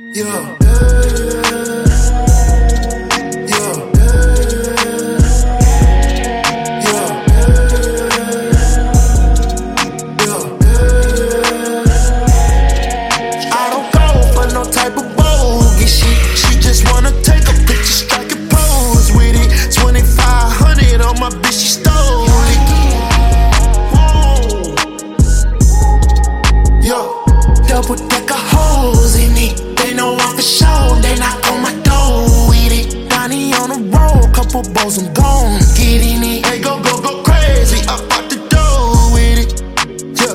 Yeah. Double decker hoes in it. They know I'm for sure. They knock on my door with it. Donnie on the road, couple balls, I'm gone. Get in it. They go crazy. Up out the door with it. Yeah.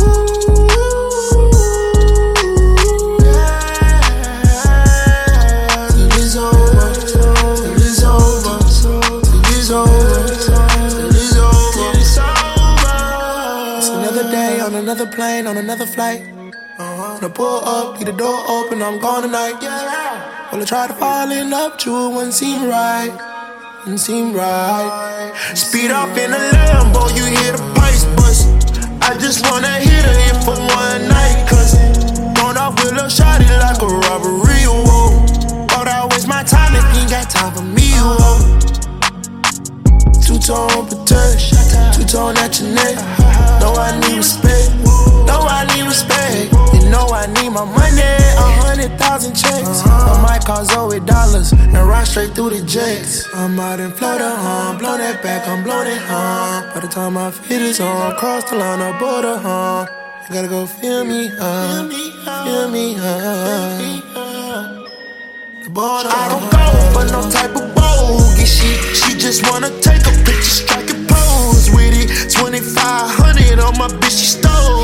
It is over. It is over. It is over. It is over. It's over. It's another day on another plane, on another flight. When I pull up, leave the door open, I'm gone tonight. Well, I tried to fall in love, true, it wouldn't seem right. Wouldn't seem right. Speed up in a Lambo, you hear the price bust. I just wanna hit her in for one night, cause going off with a shawty like a robbery, whoa. But I waste my time if you ain't got time for me, whoa. Two-tone protection, two-tone at your neck. Know I need respect, know I need respect. You know I need my money, 100,000 checks. I might call Zoe dollars and ride straight through the jets. I'm out in Florida, blow that back, I'm blowing it, By the time my feet is on, cross the line of border, You gotta go feel me, feel me, The border, I don't go for no type of bogey shit. She just wanna take a picture, strike a pose with it. 2,500 on my bitch, she stole